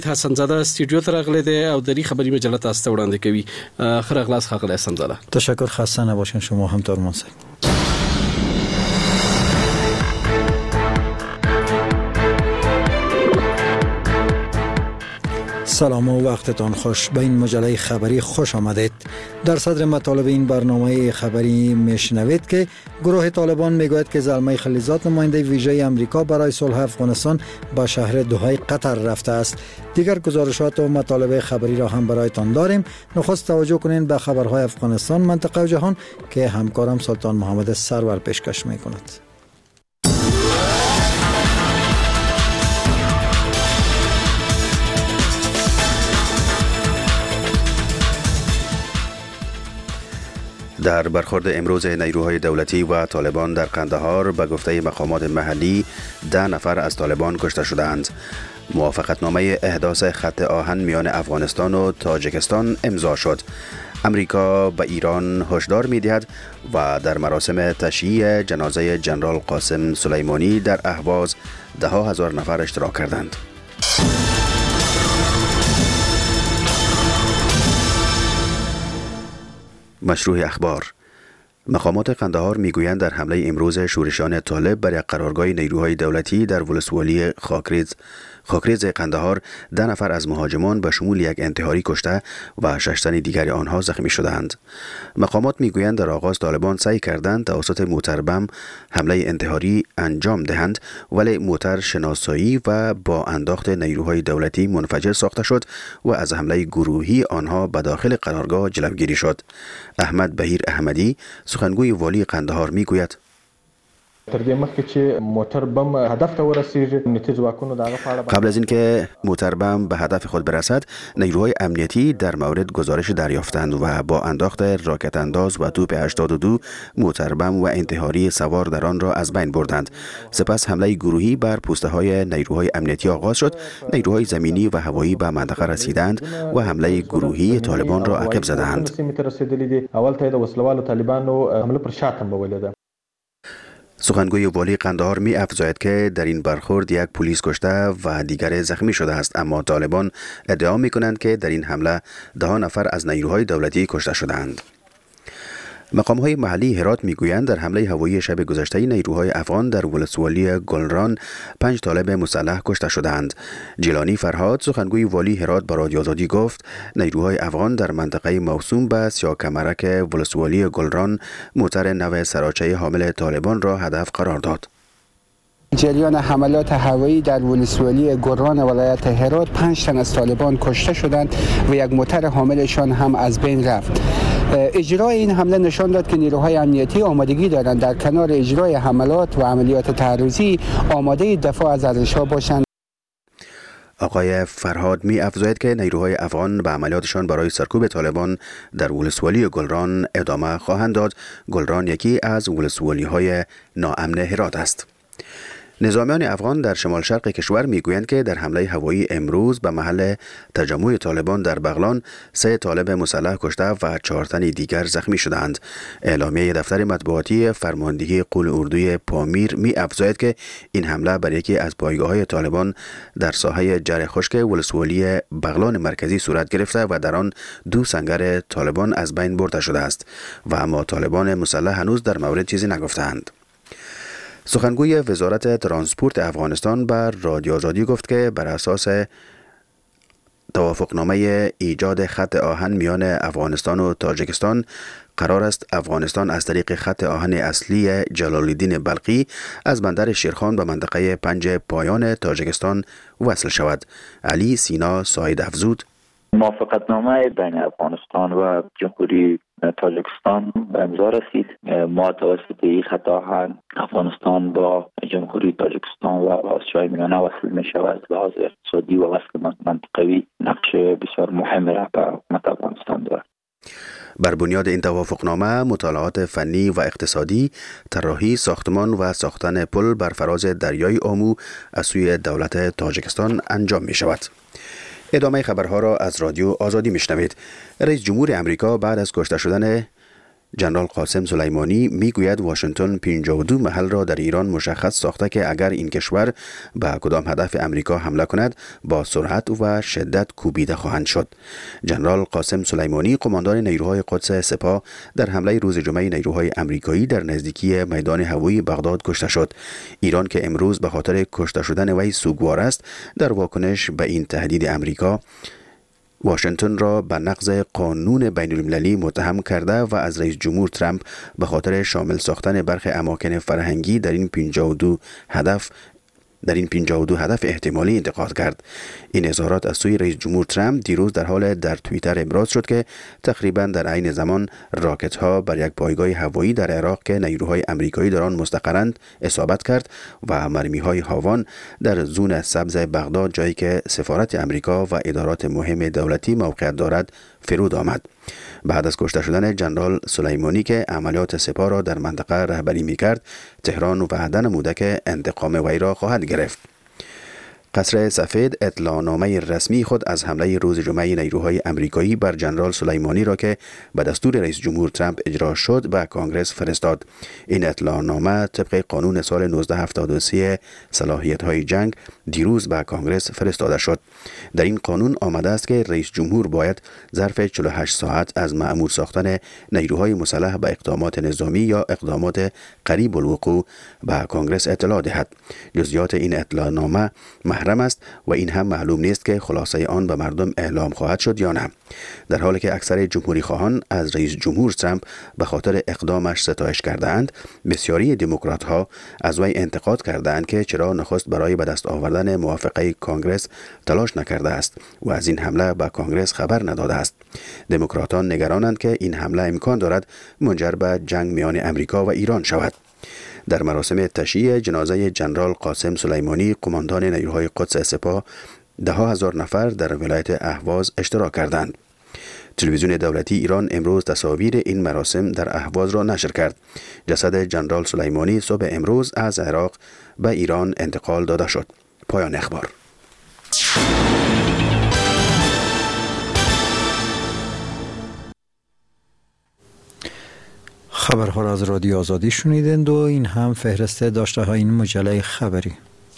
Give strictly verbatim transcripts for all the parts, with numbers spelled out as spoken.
حسن زاده استودیو ته راغلی دی او دری خبری مجله تاسو ته وړاندې کوي. خیر اغلاس خاغلی حسن زاده. تشکر، خسته نباشین. شما هم ترمنسک. سلام و وقتتان خوش. به این مجله خبری خوش آمدید. در صدر مطالب این برنامه خبری میشنوید که گروه طالبان میگوید که زلمه خلیزات نماینده ویژه امریکا برای صلح افغانستان به شهر دوحه قطر رفته است. دیگر گزارشات و مطالب خبری را هم برایتان داریم. نخست توجه کنین به خبرهای افغانستان، منطقه و جهان که همکارم سلطان محمد سرور پیشکش میکند. در برخورد امروز نیروهای دولتی و طالبان در قندهار به گفته مقامات محلی ده نفر از طالبان کشته شدند. موافقتنامه احداث خط آهن میان افغانستان و تاجیکستان امضا شد. امریکا به ایران هشدار می‌دهد و در مراسم تشییع جنازه جنرال قاسم سلیمانی در اهواز ده ها هزار نفر اشتراک کردند. مشروع اخبار. مقامات قندهار میگویند در حمله امروز شورشیان طالب بر قرارگاه نیروهای دولتی در ولسوالی خاکریز خاکریز قندهار ده نفر از مهاجمان به شمول یک انتحاری کشته و شش تن دیگر آنها زخمی شدند. مقامات میگویند در آغاز طالبان سعی کردند توسط موتر بم حمله انتحاری انجام دهند، ولی موتر شناسایی و با انداخت نیروهای دولتی منفجر ساخته شد و از حمله گروهی آنها به داخل قرارگاه جلوگیری شد. احمد بهیر احمدی سخنگوی والی قندهار میگوید قبل از اینکه موتر بم به هدف خود برسد، نیروهای امنیتی در مورد گزارش دریافتند و با انداخت راکت انداز و توپ هشتاد و دو موتر بم و انتحاری سوار در آن را از بین بردند. سپس حمله گروهی بر پوسته های نیروهای امنیتی آغاز شد. نیروهای زمینی و هوایی به منطقه رسیدند و حمله گروهی طالبان را عقب زدند. سخنگوی والی قندهار می افزاید که در این برخورد یک پلیس کشته و دیگر زخمی شده است، اما طالبان ادعا می کنند که در این حمله ده نفر از نیروهای دولتی کشته شدند. مقام‌های محلی هرات میگویند در حمله هوایی شب گذشته نیروهای افغان در ولسوالی گلران پنج طالب مسلح کشته شدند. جیلانی فرهاد سخنگوی والی هرات به رادیو آزادی گفت نیروهای افغان در منطقه موسوم به سیاکمرک ولسوالی گلران موتر نو سراچه حامل طالبان را هدف قرار داد. جریان حملات هوایی در ولسوالی گلران ولایت هرات پنج تن از طالبان کشته شدند و یک موتر حاملشان هم از بین رفت. اجرای این حمله نشان داد که نیروهای امنیتی آمادگی دارند در کنار اجرای حملات و عملیات تعرضی آماده دفاع از ارزش‌ها باشند. آقای فرهاد می افزاید که نیروهای افغان به عملیاتشان برای سرکوب طالبان در ولسوالی گلران ادامه خواهند داد. گلران یکی از ولسوالی‌های ناامن هرات است. نظامیان افغان در شمال شرق کشور میگویند که در حمله هوایی امروز به محل تجمع طالبان در بغلان سه طالب مسلح کشته و چهار تن دیگر زخمی شدند. اعلامیه دفتر مطبوعاتی فرماندهی قول اردوی پامیر می افزاید که این حمله بر یکی از پایگاه‌های طالبان در ساحه جره خشک ولسوالی بغلان مرکزی صورت گرفته و در آن دو سنگر طالبان از بین برده شده است و اما طالبان مسلح هنوز در مورد چیزی نگفتند. سخنگوی وزارت ترانسپورت افغانستان بر رادیو آزادی گفت که بر اساس توافقنامه ایجاد خط آهن میان افغانستان و تاجیکستان قرار است افغانستان از طریق خط آهن اصلی جلال الدین بلخی از بندر شیرخان به منطقه پنج پایان تاجیکستان وصل شود. علی سینا ساید افزود موافقتنامه بین افغانستان و جمهوری تاجیکستان به امضا رسید. ما توسط این خط آهن افغانستان با جمهوری تاجیکستان و آسیای میانه وصل می شود. لحاظ اقتصادی و وصل منطقوی نقش بسیار مهم را به حکومت افغانستان دارد. بر بنیاد این توافقنامه مطالعات فنی و اقتصادی، طراحی ساختمان و ساختن پل بر فراز دریای آمو از سوی دولت تاجیکستان انجام می شود. ادامه خبرها را از رادیو آزادی میشنوید. رئیس جمهور امریکا بعد از کشته شدن جنرال قاسم سلیمانی میگوید واشنگتن پنجاه و دو محل را در ایران مشخص ساخته که اگر این کشور به کدام هدف امریکا حمله کند با سرعت و شدت کوبیده خواهند شد. جنرال قاسم سلیمانی قماندان نیروهای قدس سپاه در حمله روز جمعه نیروهای امریکایی در نزدیکی میدان هوایی بغداد کشته شد. ایران که امروز به خاطر کشته شدن وی سوگوار است، در واکنش به این تهدید امریکا واشنگتن را به نقض قانون بین المللی متهم کرده و از رئیس جمهور ترامپ به خاطر شامل ساختن برخی اماکن فرهنگی در این پنجاه و دو هدف در این پنجاه و دو هدف احتمالی انتقاد کرد. این اظهارات از سوی رئیس جمهور ترامپ دیروز در حال در توییتر ابراز شد که تقریبا در عین زمان راکت ها بر یک پایگاه هوایی در عراق که نیروهای امریکایی در آن مستقرند اصابت کرد و مرمی های هاوان در زون سبز بغداد، جایی که سفارت امریکا و ادارات مهم دولتی موقعیت دارد، فرود آمد. بعد از کشته شدن جنرال سلیمانی که عملیات سپاه را در منطقه رهبری می‌کرد، تهران وعده نموده که انتقام وی را خواهد گرفت. قصر سفید اطلاعنامه رسمی خود از حمله روز جمعه نیروهای امریکایی بر جنرال سلیمانی را که به دستور رئیس جمهور ترامپ اجرا شد به کانگرس فرستاد. این اطلاعنامه طبق قانون سال نوزده هفتاد و سه صلاحیت‌های جنگ دیروز به کانگرس فرستاده شد. در این قانون آمده است که رئیس جمهور باید ظرف چهل و هشت ساعت از مأمور ساختن نیروهای مسلح به اقدامات نظامی یا اقدامات قریب الوقوع به کانگرس اطلاع دهد. جزئیات این اطلاعنامه محرم است و این هم معلوم نیست که خلاصه آن به مردم اعلام خواهد شد یا نه. در حالی که اکثر جمهوری خواهان از رئیس جمهور ترامپ به خاطر اقدامش ستایش کردند، بسیاری دموکرات ها از وی انتقاد کردند که چرا نخست برای به دست آوردن موافقه کانگرس تلاش نکرده است و از این حمله به کانگرس خبر نداده است. دموکراتان نگرانند که این حمله امکان دارد منجر به جنگ میان امریکا و ایران شود. در مراسم تشییع جنازه جنرال قاسم سلیمانی، قماندان نیروهای قدس سپاه، ده ها هزار نفر در ولایت اهواز اشتراک کردند. تلویزیون دولتی ایران امروز تصاویر این مراسم در اهواز را نشر کرد. جسد جنرال سلیمانی صبح امروز از عراق به ایران انتقال داده شد. پایان اخبار. خبرها را از رادیو آزادی شنیدند و این هم فهرست داشته های این مجله خبری.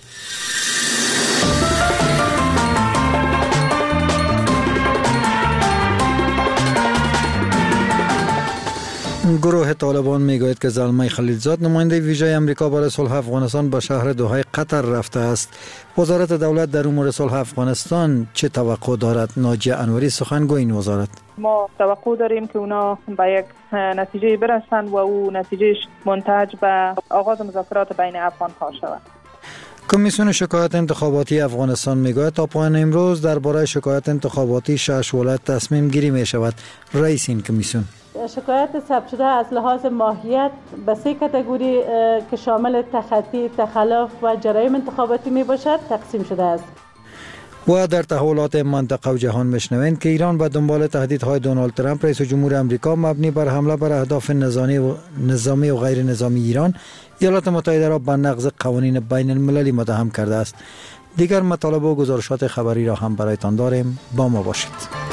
گروه طالبان میگوید که زلمه خلیلزاد نماینده ویژه امریکا برای صلح افغانستان به شهر دوحه قطر رفته است. وزارت دولت در امور صلح افغانستان چه توقع دارد؟ ناجیه انوری سخنگوی این وزارت: ما توقع داریم که اونا به یک نتیجه برسند و او نتیجهش منتهج به آغاز مذاکرات بین افغان‌ها شود. کمیسیون شکایت انتخاباتی افغانستان میگوید تا پایان امروز درباره شکایت انتخاباتی شش ولایت تصمیم گیری می شود. رئیس این کمیسیون: شکایت ثبت شده از لحاظ ماهیت به سه کاتگوری که شامل تخطی، تخلف و جرایم انتخاباتی می باشد تقسیم شده است. و در تحولات منطقه و جهان میشنوید که ایران به دنبال تهدیدهای دونالد ترامپ رئیس جمهور امریکا مبنی بر حمله بر اهداف نظامی و نظامی و غیر نظامی ایران، ایالات متحده را به نقض قوانین بین المللی متهم کرده است. دیگر مطالب و گزارشات خبری را هم برایتان داریم، با ما باشید.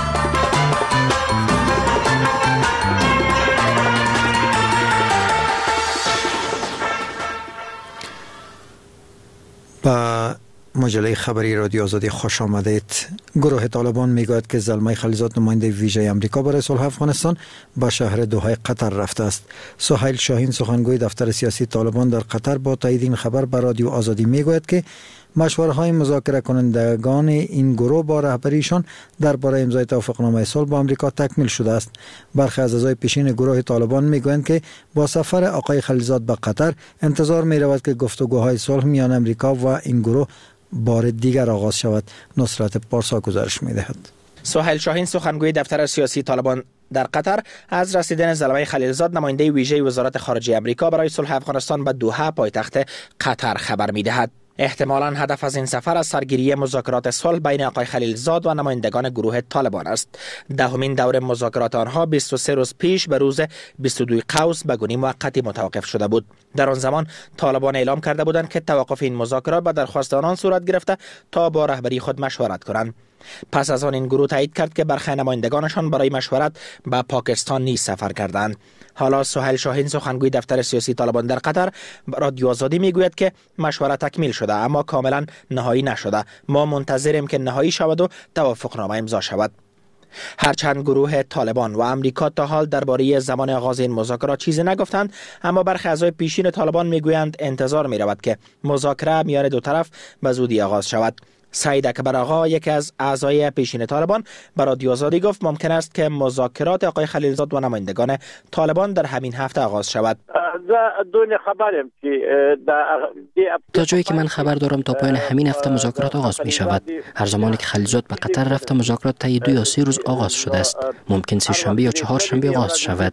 با مجله خبری رادیو آزادی خوش آمدید. گروه طالبان میگوید که زلمه خلیلزاد نماینده ویژه امریکا برای صلح افغانستان به شهر دوحه قطر رفته است. سهیل شاهین سخنگوی دفتر سیاسی طالبان در قطر با تایید این خبر به رادیو آزادی میگوید که مشورت های مذاکره کنندگان این گروه با رهبریشان درباره امضای توافقنامه صلح با امریکا تکمیل شده است. برخی از اعضای پیشین گروه طالبان میگویند که با سفر آقای خلیلزاد به قطر انتظار می رود که گفتگوهای صلح میان امریکا و این گروه بار دیگر آغاز شود. نصرت پارسا گزارش می دهد. سهیل شاهین سخنگوی دفتر سیاسی طالبان در قطر از رسیدن زلمه خلیلزاد نماینده ویژه وزارت خارجه امریکا برای صلح افغانستان به دوحه پایتخت قطر خبر می دهد. احتمالاً هدف از این سفر از سرگیری مذاکرات صلح بین آقای خلیلزاد و نمایندگان گروه طالبان است. دهمین دور مذاکرات آنها بیست و سه روز پیش به روز بیست و دو قوس به گونی موقتی متوقف شده بود. در آن زمان طالبان اعلام کرده بودند که توقف این مذاکرات به درخواست آنان صورت گرفته تا با رهبری خود مشورت کنند. پس از آن این گروه تایید کرد که برخی نمایندگانشان برای مشورت به پاکستان نیز سفر کردند. حالا سهیل شاهین سخنگوی دفتر سیاسی طالبان در قطر رادیو آزادی میگوید که مشورت تکمیل شده اما کاملا نهایی نشده. ما منتظریم که نهایی شود و توافقنامه امضا شود. هرچند گروه طالبان و امریکا تا حال درباره زمان آغاز این مذاکرات چیزی نگفتند، اما برخی اعضای پیشین طالبان میگویند انتظار می‌رود که مذاکره میان دو طرف به زودی آغاز شود. سعید اکبر آقا، یکی از اعضای پیشین طالبان، به رادیو آزادی گفت ممکن است که مذاکرات آقای خلیلزاد و نمایندگان طالبان در همین هفته آغاز شود. تا جایی که من خبر دارم تا پایان همین هفته مذاکرات آغاز می شود. هر زمانی که خلیلزاد به قطر رفته مذاکرات طی دو یا سه روز آغاز شده است. ممکن سه شنبه یا چهار شنبه آغاز شود.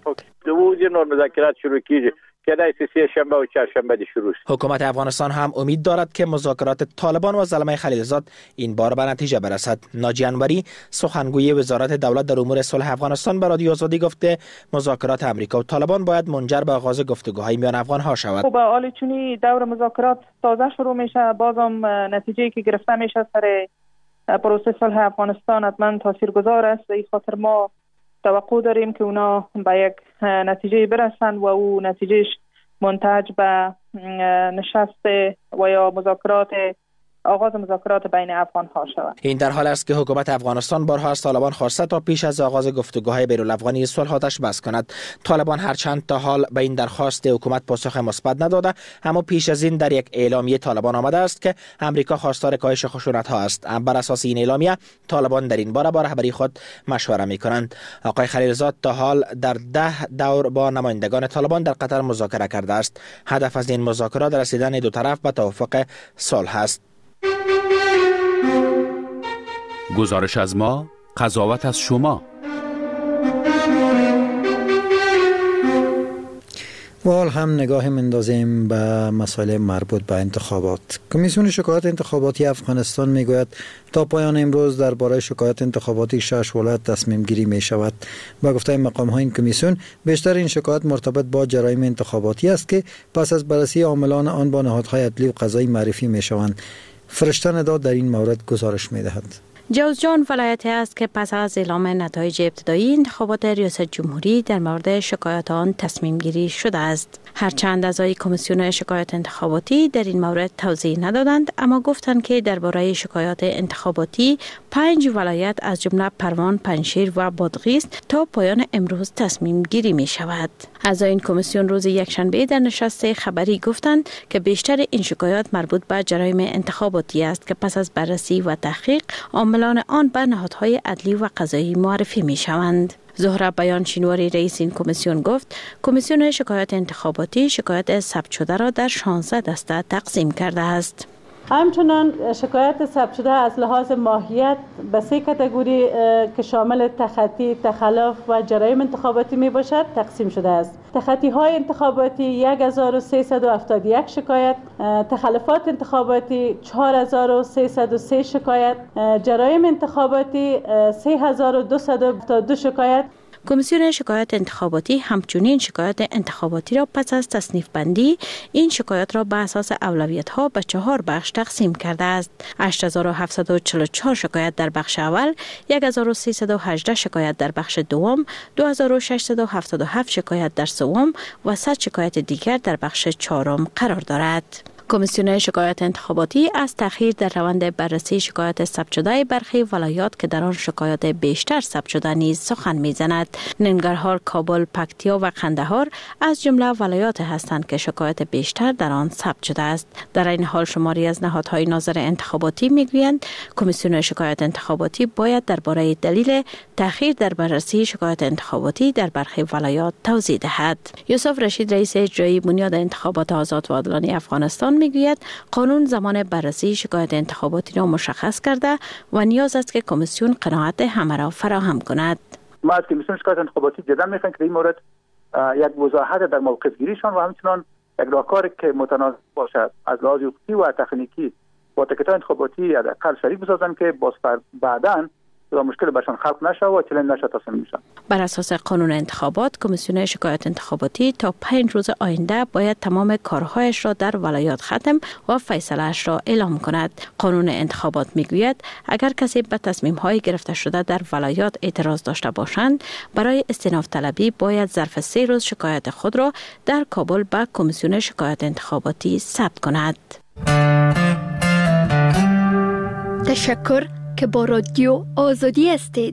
حکومت افغانستان هم امید دارد که مذاکرات طالبان و زلمه خلیلزاد این بار به نتیجه برسد. ناجی انوری، سخنگوی وزارت دولت در امور صلح افغانستان، به رادیو آزادی گفته مذاکرات امریکا و طالبان باید منجر به آغاز گفتگوهای میان افغان‌ها شود. خب حالا چون دور مذاکرات تازه شروع میشه، بازم نتیجه‌ای که گرفته میشه سر پروسه صلح افغانستان حتما تاثیرگذار است. این خاطر ما توقع داریم که اونا به یک نتیجه برسن و او نتیجهش منتج به نشست و یا مذاکرات آغاز مذاکرات بین افغان ها شود. این در حال است که حکومت افغانستان بارها از طالبان خواسته تا پیش از آغاز گفتگوهای بین‌الافغانی صلح آتش بس کند. طالبان هرچند تا حال به این درخواست حکومت پاسخ مثبت نداده، اما پیش از این در یک اعلامیه طالبان آمده است که امریکا خواستار کاهش خشونت ها است. بر اساس این اعلامیه طالبان در این باره با رهبری خود مشوره می‌کنند. آقای خلیلزاد تا حال در ده دور با نمایندگان طالبان در قطر مذاکره کرده است. هدف از این مذاکرات رسیدن دو طرف به توافق صلح است. گزارش از ما، قضاوت از شما. و حال هم نگاه مندازیم به مسائل مربوط به انتخابات. کمیسیون شکایات انتخاباتی افغانستان میگوید تا پایان امروز درباره شکایات انتخاباتی شش ولایت تصمیم گیری می شود. با گفته مقام های این کمیسیون بیشتر این شکایات مرتبط با جرایم انتخاباتی است که پس از بررسی عاملان آن با نهادهای عدلی و قضایی معرفی می شوند. فرشته ندا در این مورد گزارش می دهد. جوزجان ولایتی است که پس از اعلام نتایج ابتدایی انتخابات ریاست جمهوری در مورد شکایات آن تصمیم گیری شده است. هرچند اعضای کمیسیون شکایات انتخاباتی در این مورد توضیح ندادند، اما گفتند که درباره شکایات انتخاباتی پنج ولایت از جمله پروان، پنجشیر و بادغیس تا پایان امروز تصمیم گیری می شود. اعضای این کمیسیون روز یکشنبه در نشست خبری گفتند که بیشتر این شکایات مربوط به جرایم انتخاباتی است که پس از بررسی و تحقیق عاملان آن به نهادهای عدلی و قضایی معرفی می شوند. زهره بیان شینواری رئیس این کمیسیون گفت کمیسیون شکایات انتخاباتی شکایات ثبت شده را در شانزده دسته تقسیم کرده است. همچنان شکایت ثبت شده از لحاظ ماهیت به سه کاتگوری که شامل تخطی، تخلف و جرایم انتخاباتی می باشد تقسیم شده است. تخطی های انتخاباتی یک هزار و سیصد و هفتاد و یک شکایت، تخلفات انتخاباتی چهار هزار و سیصد و سه شکایت، جرایم انتخاباتی سه هزار و دویست و هفتاد و دو شکایت. کمیسیون شکایات انتخاباتی همچنین شکایات انتخاباتی را پس از تصنیف بندی این شکایات را به اساس اولویت ها به چهار بخش تقسیم کرده است. هشت هزار و هفتصد و چهل و چهار شکایت در بخش اول، یک هزار و سیصد و هجده شکایت در بخش دوم، دو هزار و ششصد و هفتاد و هفت شکایت در سوم و صد شکایت دیگر در بخش چهارم قرار دارد. کمیسیون شکایات انتخاباتی از تأخیر در روند بررسی شکایات ثبت شده برخی ولایات که در آن شکایات بیشتر ثبت شده نیز سخن می‌زند. ننگرهار، کابل، پکتیا و قندهار از جمله ولایات هستند که شکایات بیشتر در آن ثبت شده است. در این حال شماری از نهادهای ناظر انتخاباتی میگویند کمیسیون شکایات انتخاباتی باید درباره دلیل تأخیر در بررسی شکایات انتخاباتی در برخی ولایات توضیح دهد. یوسف رشید رئیس اجرایی بنیاد انتخابات آزاد و عادلانه افغانستان میگوید قانون زمان بررسی شکایت انتخاباتی را مشخص کرده و نیاز است که کمیسیون قناعت همه را فراهم کند. ما از کمیسیون شکایت انتخاباتی جدا میخوایم که این مورد یک وضاحت در موقف گیریشان و همچنان یک راهکاری که متناسب باشد از لحاظ حقوقی و تکنیکی با تکتای انتخاباتی حداقل شریک بسازند که باز بعداً و مشکل برشان خلق نشه و چلنج نشه تصمیم میشن. بر اساس قانون انتخابات، کمیسیون شکایت انتخاباتی تا پنج روز آینده باید تمام کارهایش را در ولایات ختم و فیصله‌اش را اعلام کند. قانون انتخابات میگوید اگر کسی به تصمیم‌های گرفته شده در ولایات اعتراض داشته باشند، برای استئناف طلبی باید ظرف سه روز شکایت خود را در کابل به کمیسیون شکایت انتخاباتی ثبت کند. تشکر که با رادیو آزادی هستید.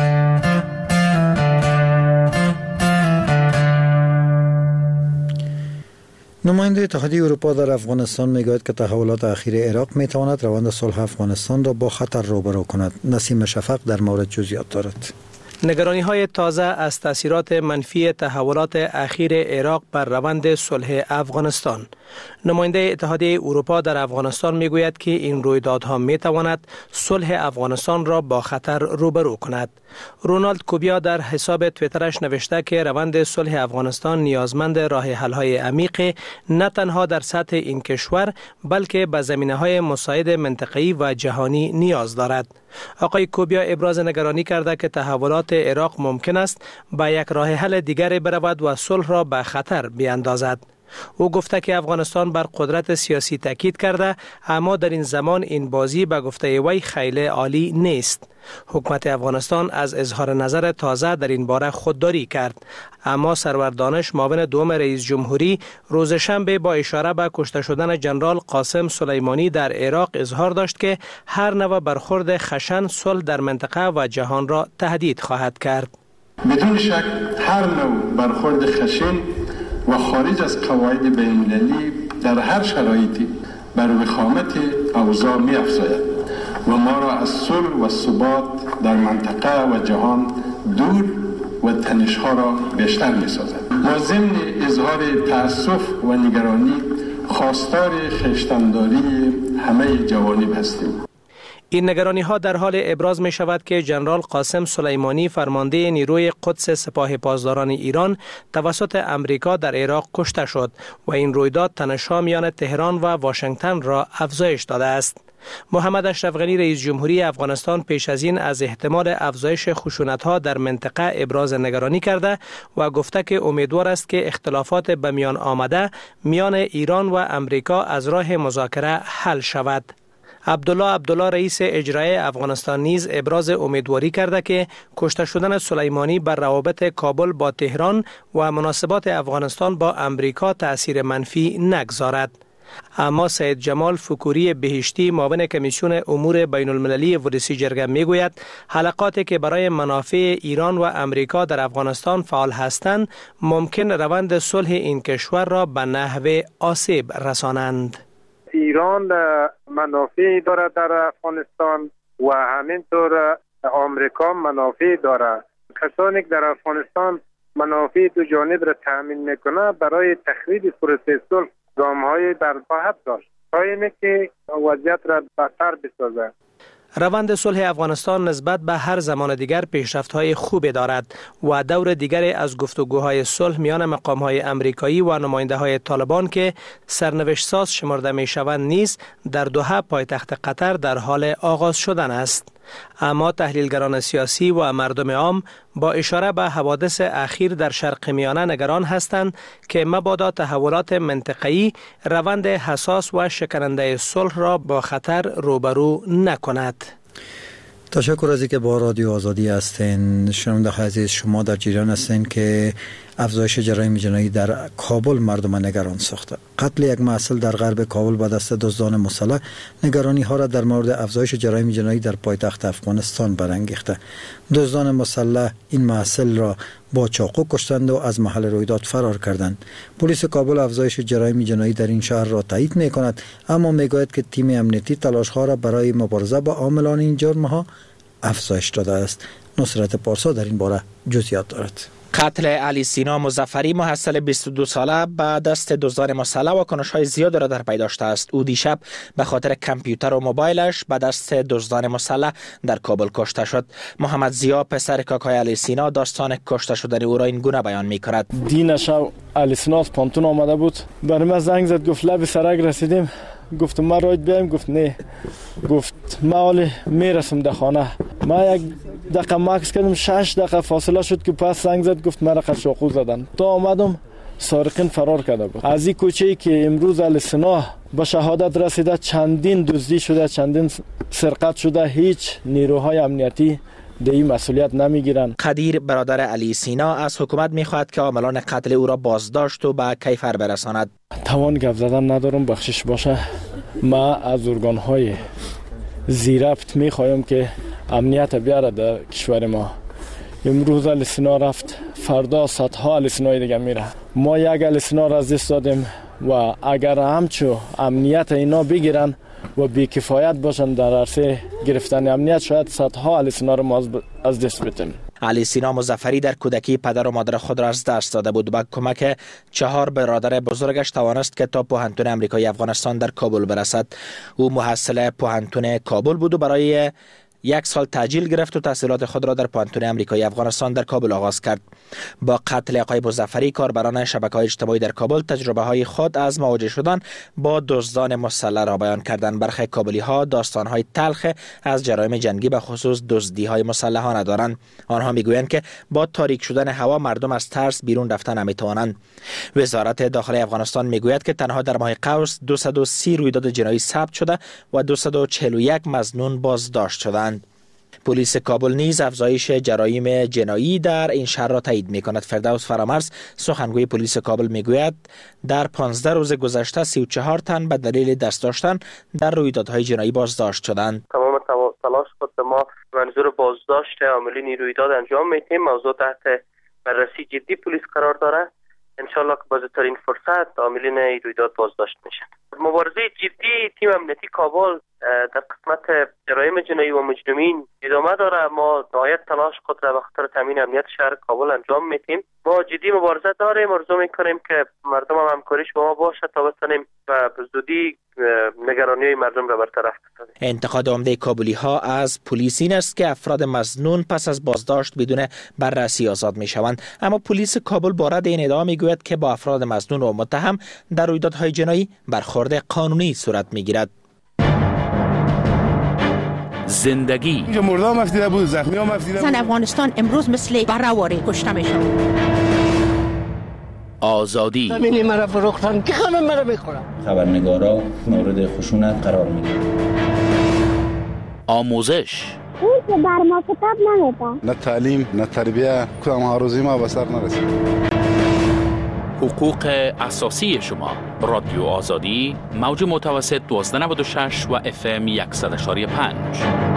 نماینده اتحادیه اروپا در افغانستان میگوید که تحولات اخیر عراق میتواند روند صلح افغانستان را با خطر روبرو کند. نسیم شفق در مورد جزئیات دارد. نگرانی های تازه از تاثیرات منفی تحولات اخیر عراق بر روند صلح افغانستان. نماینده اتحادیه اروپا در افغانستان میگوید که این رویدادها میتواند صلح افغانستان را با خطر روبرو کند. رونالد کوبیا در حساب توییترش نوشته که روند صلح افغانستان نیازمند راه حل های عمیق نه تنها در سطح این کشور بلکه به زمینه های مساعد منطقه‌ای و جهانی نیاز دارد. آقای کوبیا ابراز نگرانی کرده که تحولات عراق ممکن است به یک راه حل دیگر برود و صلح را به خطر بیاندازد. او گفته که افغانستان بر قدرت سیاسی تاکید کرده، اما در این زمان این بازی به گفته وی خیلی عالی نیست. حکومت افغانستان از اظهار نظر تازه در این باره خودداری کرد، اما سرور دانش معاون دوم رئیس جمهوری روز شنبه با اشاره به کشته شدن ژنرال قاسم سلیمانی در عراق اظهار داشت که هر نوع برخورد خشن صلح در منطقه و جهان را تهدید خواهد کرد. بدون شک هر نوع برخورد خشن و خارج از قواعد بین‌المللی در هر شرایطی بر وخامت اوضاع می‌افزاید و ما را از صلح و ثبات در منطقه و جهان دور و تنش‌ها را بیشتر می‌سازد. ما ضمن اظهار تأسف و نگرانی خواستار خویشتن‌داری همه جوانب هستیم. این نگرانی ها در حال ابراز می شود که ژنرال قاسم سلیمانی فرمانده نیروی قدس سپاه پاسداران ایران توسط امریکا در عراق کشته شد و این رویداد تنش‌ها میان تهران و واشنگتن را افزایش داده است. محمد اشرف غنی رئیس جمهوری افغانستان پیش از این از احتمال افزایش خشونت‌ها در منطقه ابراز نگرانی کرده و گفته که امیدوار است که اختلافات به میان آمده میان ایران و امریکا از راه مذاکره حل شود. عبدالله عبدالله رئیس اجرایی افغانستان نیز ابراز امیدواری کرده که کشته شدن سلیمانی بر روابط کابل با تهران و مناسبات افغانستان با امریکا تأثیر منفی نگذارد. اما سید جمال فکوری بهشتی معاون کمیسیون امور بین المللی ورودی جرگه میگوید حلقاتی که برای منافع ایران و امریکا در افغانستان فعال هستند ممکن روند صلح این کشور را به نحو آسیب رسانند. ایران منافعی دارد در افغانستان و همینطور آمریکا منافع دارد. کسانی که در افغانستان منافع دو جانب را تأمین میکنه برای تخریب پروسه صلح گام‌های در خواهد داشت تا اینه که وضعیت را بدتر بسازه. روند صلح افغانستان نسبت به هر زمان دیگر پیشرفت‌های خوبی دارد و دور دیگری از گفتگوهای صلح میان مقام‌های امریکایی و نماینده‌های طالبان که سرنوشت ساز شمرده می‌شوند نیز در دوحه پایتخت قطر در حال آغاز شدن است. اما تحلیلگران سیاسی و مردم عام با اشاره به حوادث اخیر در شرق میانه نگران هستند که مبادا تحولات منطقه‌ای روند حساس و شکننده صلح را با خطر روبرو نکند. تشکر از اینکه با رادیو آزادی هستین. شنونده عزیز، شما در جریان هستین که افزایش جرایم جنایی در کابل مردم نگران ساخته. قتل یک محصل در غرب کابل به دست دزدان مسلح نگرانی ها را در مورد افزایش جرایم جنایی در پایتخت افغانستان برانگیخته. دزدان مسلح این محصل را با چاقو کشتند و از محل رویداد فرار کردند. پلیس کابل افزایش جرایم جنایی در این شهر را تایید می کند، اما می گوید که تیم امنیتی تلاش ها را برای مبارزه با عاملان این جرم ها افزایش داده است. نصرت پارسا در این باره جزئیات دارد. قتل علی سینا مظفری محصل بیست و دو ساله به دست دزدان مسلح واکنش‌های زیاد را در پی داشته است. او دیشب به خاطر کامپیوتر و موبایلش به دست دزدان مسلح در کابل کشته شد. محمد زیا پسر کاکای علی سینا داستان کشته شدن او را این گونه بیان می‌کند. دین شب علی سینا از پانتون آمده بود، برای من زنگ زد، گفت لب سرک رسیدیم گفت ما راید بیایم، گفت نه، گفت ما حالی میرسم در خانه. ما یک دقیقه مکس کردم، شش دقیقه فاصله شد که پس زنگ زد گفت مرا قد چاقو زدن. تا آمدم سارقین فرار کرده بود. از این کوچه‌ای که امروز السنا به شهادت رسیده چندین دزدی شده، چندین سرقت شده، هیچ نیروهای امنیتی در این مسئولیت نمیگیرن. قدیر برادر علی سینا از حکومت میخواهد که عاملان قتل او را بازداشت و به کیفر برساند. توان گپ زدن ندارم، بخشش باشه. ما از ارگان‌های زیرفت میخوایم که امنیت بیاره در کشور ما. امروز السنا رفت، فردا صدها السنای دیگه میره. ما یک السنا را از دست دادیم و اگر همچو امنیت اینا بگیرن و بی‌کفایت باشن در عرصه گرفتن امنیت، شاید صدها السنا را ما از دست بدیم. علی سینا مظفری در کودکی پدر و مادر خود را از دست داده بود. با کمک چهار برادر بزرگش توانست که تا پوهنتون امریکای افغانستان در کابل برسد. او محصل پوهنتون کابل بود و برای یک سال تعجیل گرفت و تحصیلات خود را در پوهنتون امریکای افغانستان در کابل آغاز کرد. با قتل آقای مظفری کاربران شبکه‌های اجتماعی در کابل تجربه های خود از مواجه شدن با دزدان مسلح را بیان کردند. برخی کابلی ها داستان های تلخ از جرایم جنگی به خصوص دزدی های مسلحانه دارند. آنها میگویند که با تاریک شدن هوا مردم از ترس بیرون رفتن نمیتوانند. وزارت داخلی افغانستان میگوید که تنها در ماه قوس دویست و سی رویداد جنایی ثبت شده و دویست و چهل و یک مظنون بازداشت شدند. پلیس کابل نیز افزایش جرایم جنایی در این شهر را تایید می‌کند. فردوس فرامرز سخنگوی پلیس کابل میگوید در پانزده روز گذشته سی و چهار تن به دلیل دست داشتن در رویدادهای جنایی بازداشت شدند. تمام تلاش خود ما منظور بازداشت عاملین رویداد انجام می‌دهیم. موضوع تحت بررسی جدی پلیس قرار داره. انشالله که بازترین فرصت عاملین رویداد بازداشت میشن. مبارزه جدی تیم امنیتی کابل در قسمت جرایم جنایی و مجرمین ادامه داره. ما نهایت تلاش خود را به خاطر تامین امنیت شهر کابل انجام میدیم. ما جدی مبارزه داریم، آرزو میکنیم که مردم هم همکاریش با ما باشه تا بتونیم و به زودی نگرانی مردم را برطرف کنیم. انتقاد عمده کابلی ها از پلیس این است که افراد مظنون پس از بازداشت بدون بررسی آزاد می شوند، اما پلیس کابل بارد این ادعا میگوید که با افراد مظنون و متهم در رویدادهای جنایی برخورد قانونی صورت میگیرد. زندگی مردم افتیده بود، زخمی هم افتیده بود. زن افغانستان امروز مثل برهواری کشته میشه. آزادی زمینی مرا فروختن که همه مرا میخورن. خبرنگارا مورد خشونت قرار میگیرن. آموزش اون که بر ما کتاب نمیده. نه تعلیم نه تربیه، کدام هاروزی ما به سر نرسید. حقوق اساسی شما. رادیو آزادی موج متوسط دویست و نود و شش و اف ام صد و یک و پنج.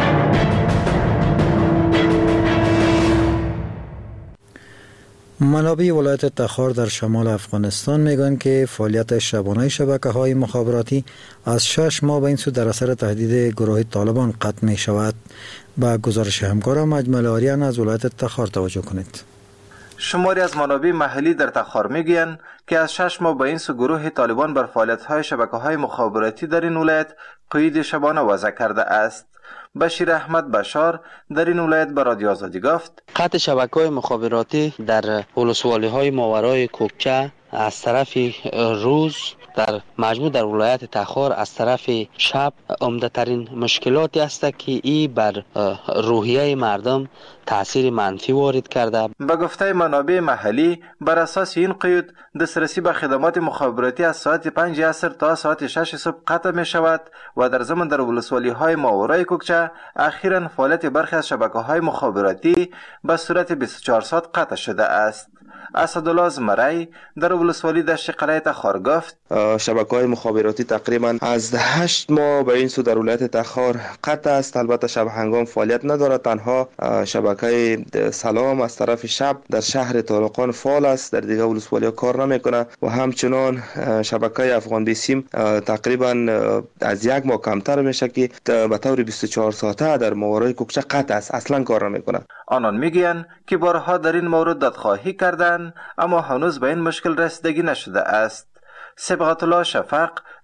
منابع ولایت تخار در شمال افغانستان میگن که فعالیت شبانه شبکه‌های مخابراتی از شش ماه به این سو در اثر تهدید گروه طالبان قطع می شود. با گزارش همکارم اجمل آریان از ولایت تخار توجه کنید. شماری از منابع محلی در تخار میگویند که از شش ماه به این سو گروه طالبان بر فعالیت‌های شبکه‌های مخابراتی در این ولایت قید شبانه وضع کرده است. بشیر احمد بشار در این ولایت به رادیو آزادی گفت قطع شبکه‌های مخابراتی در ولسوالی‌های ماورای کوکچه از طرف روز در مجموع در ولایت تخار از طرف شب عمده ترین مشکلاتی است که ای بر روحیه مردم تأثیر منفی وارد کرده. به گفته منابع محلی بر اساس این قید دسترسی به خدمات مخابراتی از ساعت پنج عصر تا ساعت شش صبح قطع می شود و در ضمن در ولسوالی های ماورای کوکچه اخیراً فعالیت برخی از شبکه های مخابراتی به صورت بیست و چهار ساعت قطع شده است. اسدالله زمری در ولسوالی دشت قلعه تخار گفت شبکه‌های مخابراتی تقریبا از هشت ماه به این سو در ولایت تخار قطع است. البته شب هنگام فعالیت ندارد، تنها شبکه سلام از طرف شب در شهر طالقان فعال است، در دیگر ولسوالی‌ها کار نمیکنه و همچنان شبکه افغان بیسیم تقریبا از یک ماه کمتر میشه که به طور بیست و چهار ساعته در ماورای کوکچه قطع است، اصلا کار نمیکنه. آنان میگویند که بارها در این مورد دادخواهی کردند اما هنوز به این مشکل رسیدگی نشده است. سبقت الله شفق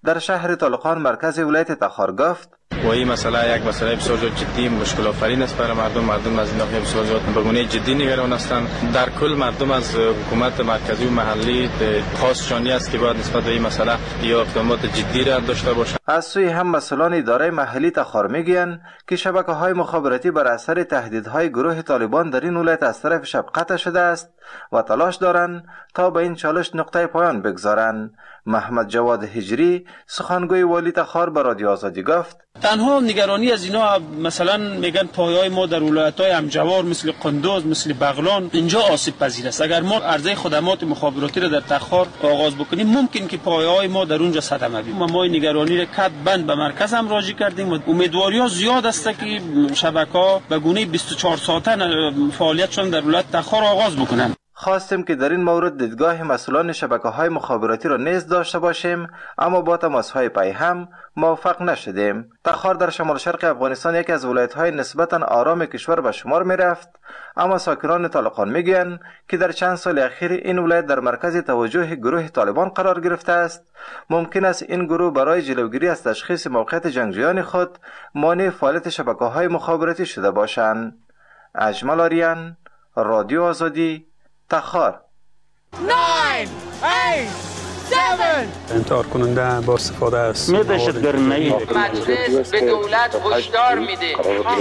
در شهر طالقان مرکز ولایت تخار گفت و این مسئله یک مسئله بسیار جدی مشکل آفرین است برای مردم. مردم از این ناحیه بسیار به گونه جدی نگران هستند. در کل مردم از حکومت مرکزی و محلی خواست شانی است که باید نسبت به این مسئله یا اقدامات جدی را داشته باشند. از سوی هم مسئولان اداره محلی تخار میگویند که شبکه‌های مخابراتی بر اثر تهدیدهای گروه طالبان در این ولایت از طرف شب قطع شده است و تلاش دارند تا به این چالش نقطه پایان بگذارند. محمد جواد هجری سخنگوی والی تخار به رادیو آزادی گفت تنها نگرانی از اینا مثلا میگن پایه‌های ما در ولایت‌های همجوار مثل قندوز مثل بغلان اینجا آسیب پذیر است. اگر ما عرضه خدمات مخابراتی را در تخار آغاز بکنیم ممکن که پایه‌های ما در اونجا صدمه ببینیم. ما این نگرانی را کد بند به مرکز هم راجع کردیم و امیدواری‌ها زیاد است که شبکه‌ها به گونه بیست و چهار ساعته فعالیتشون در ولایت تخار آغاز بکنن. خواستیم که در این مورد دیدگاه مسئولان شبکه‌های مخابراتی را نیز داشته باشیم، اما با تماس‌های پی هم موفق نشدیم. تخار در شمال شرق افغانستان یکی از ولایت‌های نسبتاً آرام کشور به شمار می‌رفت، اما ساکنان طالقان می‌گویند که در چند سال اخیر این ولایت در مرکز توجه گروه طالبان قرار گرفته است. ممکن است این گروه برای جلوگیری از تشخیص موقعیت جنگجویان خود مانع فعالیت شبکه‌های مخابراتی شده باشند. اجمل آریان، رادیو آزادی، تخار. نه، هشت، هفت انتحار کننده با استفاده است. می دهشتگرمی. مجلس به دولت هشدار میده.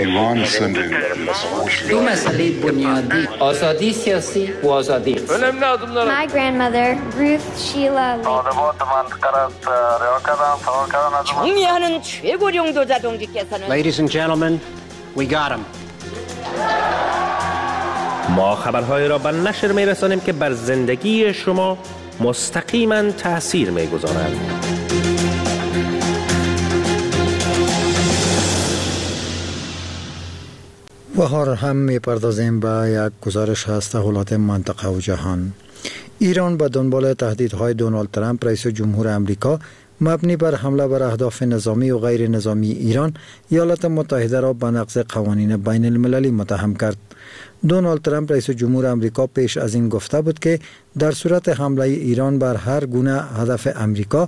دو مسئله بنیادی آزادی سیاسی و آزادی اقتصادی. My grandmother Ruth Sheila Lee. 총리하는 최고령 도자동지께서는 Ladies and gentlemen, we got him. ما خبرهای را به نشر می رسانیم که بر زندگی شما مستقیما تأثیر می گذارند. و هر هم می پردازیم به یک گزارش از تحولات منطقه و جهان. ایران به دنبال تهدیدهای دونالد ترامپ رئیس جمهور امریکا مبنی بر حمله بر اهداف نظامی و غیر نظامی ایران، ایالات متحده را به نقض قوانین بین المللی متهم کرد. دونالد ترامپ رئیس جمهور امریکا پیش از این گفته بود که در صورت حمله ایران بر هر گونه هدف امریکا،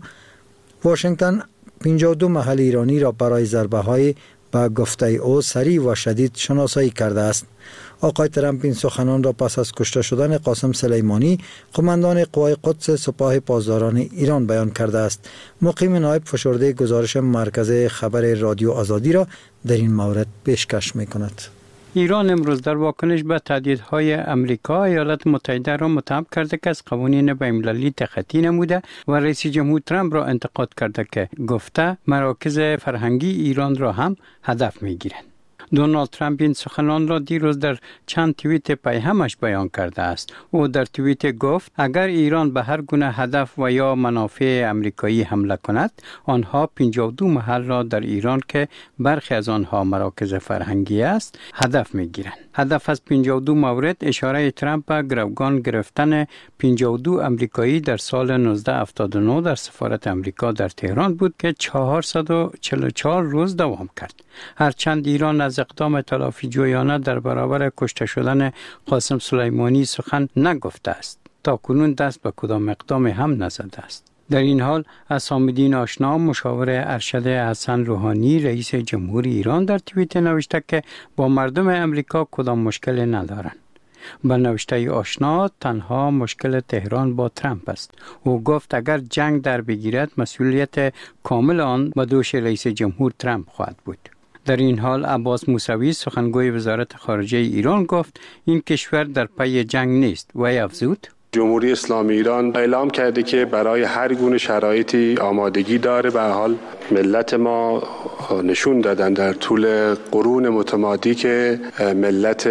واشنگتن پنجاه و دو محل ایرانی را برای ضربه های به گفته او سریع و شدید شناسایی کرده است. آقای ترامپ این سخنان را پس از کشته شدن قاسم سلیمانی، قماندان قوای قدس سپاه پاسداران ایران بیان کرده است. مقیم نایب فشرده گزارش مرکز خبر رادیو آزادی را در این مورد پیشکش می‌کند. ایران امروز در واکنش به تهدیدهای امریکا ایالات متحده را متهم کرده که از قوانین بین‌المللی تخطی نموده و رئیس جمهور ترامپ را انتقاد کرده که گفته مراکز فرهنگی ایران را هم هدف می‌گیرند. دونالد ترامپ این سخنان را دیروز در چند توییت پیهمش بیان کرده است. او در توییت گفت اگر ایران به هر گونه هدف و یا منافع امریکایی حمله کند، آنها پنجاه و دو محل را در ایران که برخی از آنها مراکز فرهنگی است هدف می‌گیرند. هدف از پنجاه و دو مورد اشاره ترامپ به گروگان گرفتن پنجاه و دو امریکایی در سال نوزده هفتاد و نه در سفارت امریکا در تهران بود که چهارصد و چهل و چهار روز دوام کرد. هرچند ایران از اقدام تلافی جویانه در برابر کشته شدن قاسم سلیمانی سخن نگفته است، تا کنون دست به کدام اقدام هم نزده است. در این حال حسام‌الدین آشنا مشاور ارشد حسن روحانی رئیس جمهور ایران در توییت نوشته که با مردم امریکا کدام مشکل ندارند. به نوشته آشنا تنها مشکل تهران با ترامپ است. او گفت اگر جنگ در بگیرد مسئولیت کامل آن به دوش رئیس جمهور ترامپ خواهد بود. در این حال عباس موسوی سخنگوی وزارت خارجه ایران گفت این کشور در پی جنگ نیست و افزود جمهوری اسلامی ایران اعلام کرده که برای هر گونه شرایطی آمادگی داره. به حال ملت ما نشون دادن در طول قرون متمادی که ملت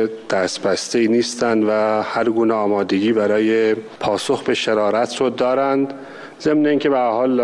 دستبسته نیستند و هر گونه آمادگی برای پاسخ به شرارت رو دارند. ضمن اینکه به حال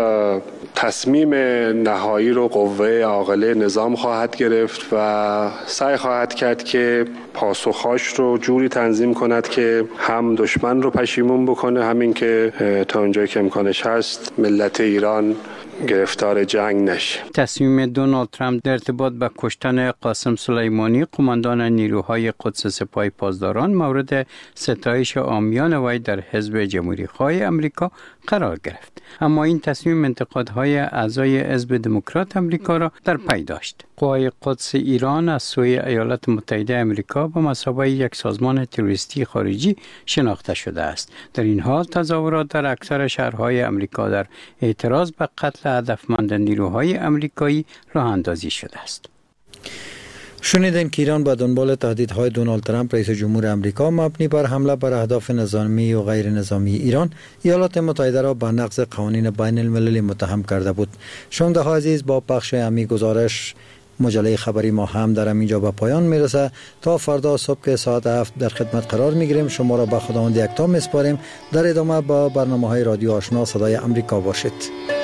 تصمیم نهایی رو قوه عاقله نظام خواهد گرفت و سعی خواهد کرد که پاسخهاش رو جوری تنظیم کند که هم دشمن رو پشیمون بکنه، همین که تا اونجایی که امکانش هست ملت ایران گرفتار جنگ نشه. تصمیم دونالد ترامپ در ارتباط به کشتن قاسم سلیمانی قماندان نیروهای قدس سپاه پاسداران مورد ستایش عامیان وی در حزب جمهوری‌خواه امریکا قرار گرفت، اما این تصمیم انتقادهای اعضای حزب دموکرات امریکا را در پی داشت. قوای قدس ایران از سوی ایالات متحده امریکا به مثابه یک سازمان تروریستی خارجی شناخته شده است. در این حال تظاهرات در اکثر شهرهای امریکا در اعتراض به قتل هدفمند نیروهای امریکایی راه اندازی شده است. شنیدین که ایران به دنبال تهدیدهای دونالد ترامپ رئیس جمهور امریکا مبنی بر حمله بر اهداف نظامی و غیر نظامی ایران ایالات متحده را به نقض قوانین بین المللی متهم کرده بود. شنونده ها عزیز، با پخش امی گزارش مجله خبری ما هم در اینجا به پایان میرسه. تا فردا صبح که ساعت هفت در خدمت قرار میگیریم. شما را به خداوند یکتا میسپاریم. در ادامه با برنامه های رادیو آشنا صدای امریکا باشید.